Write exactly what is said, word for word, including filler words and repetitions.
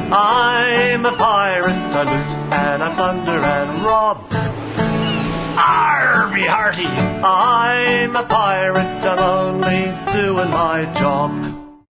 I'm a pirate, I loot and I plunder and rob. Arr, me hearty, I'm a pirate, I'm only doing my job.